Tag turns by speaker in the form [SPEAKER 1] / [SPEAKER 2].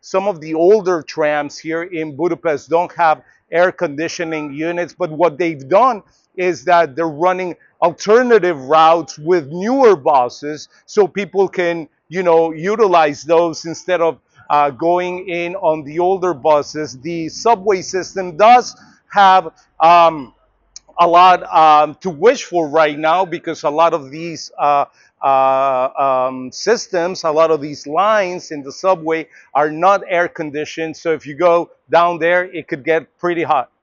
[SPEAKER 1] some of the older trams here in Budapest don't have air conditioning units, but what they've done is that they're running alternative routes with newer buses so people can, utilize those instead of going in on the older buses. The subway system does have a lot to wish for right now, because a lot of these systems, a lot of these lines in the subway are not air conditioned. So if you go down there, it could get pretty hot.